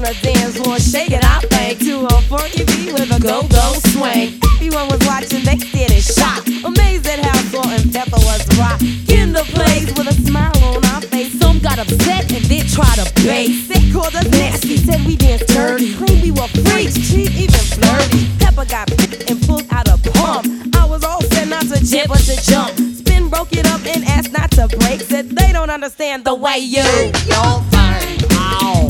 the dance floor, shaking our thing to a funky beat with a go-go swing. Everyone was watching, they stared in shock, amazed at how Salt and Pepper was rock. In the place with a smile on our face, some got upset and then tried to base. They called us nasty, said we danced dirty, claimed we were freaks, cheap, even flirty. Pepper got picked and pulled out a pump. I was all set not to jib but to jump. Spin broke it up and asked not to break. Said they don't understand the way you your thing. Ow.